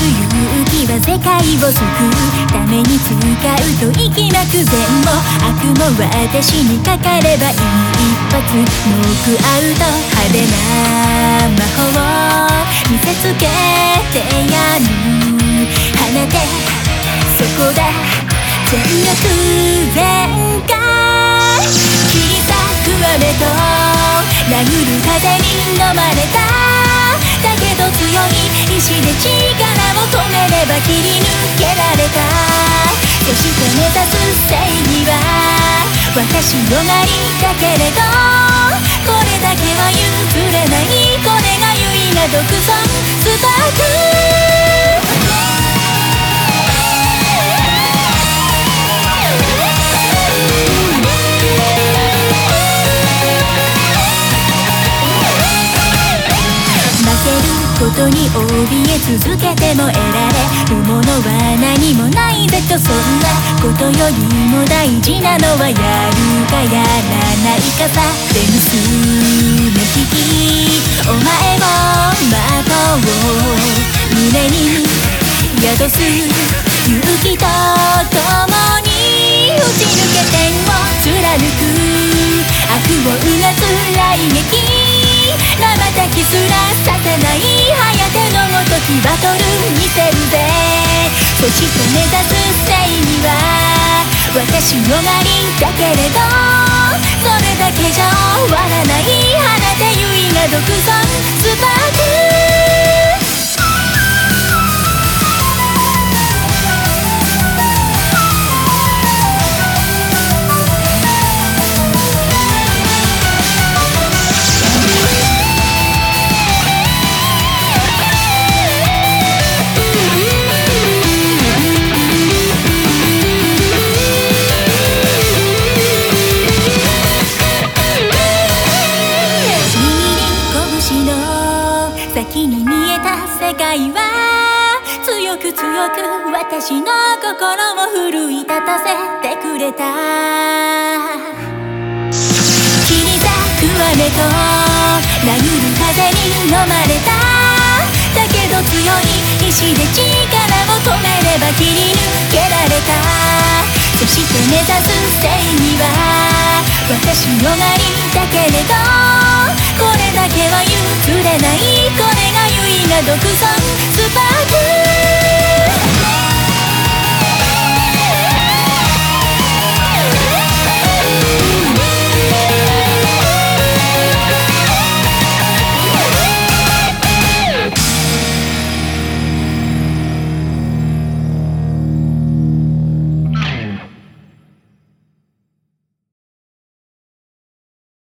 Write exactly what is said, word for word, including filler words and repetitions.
勇気は世界を救うために使うと息巻く善も悪も私にかかればいい一発ノックアウト派手な魔法見せつけてやる放てそこだ全力全開切り裂く雨と殴る風に飲まれただけど強い意志で力を止めれば切り抜けられたそして目指す正義は私のなりだけれどこれだけは譲れないこれが唯我独尊スパークことに怯え続けても得られるものは何もないぜとそんなことよりも大事なのはやるかやらないかさで結目引きお前を的を胸に宿す勇気と共に打ち抜け天を貫く悪をうなす雷撃瞬きすらさせない颯のごときバトル見せるぜそして目指す正義は私のなりだけれどそれだけじゃ終わらない放て唯我独尊スパーク先に見えた世界は強く強く私の心を奮い立たせてくれた切り裂く雨と殴る風に飲まれただけど強い意志で力を止めれば切り抜けられたそして目指す正義は私のなりだけれどこれだけは譲れないこれが唯我独尊スパーク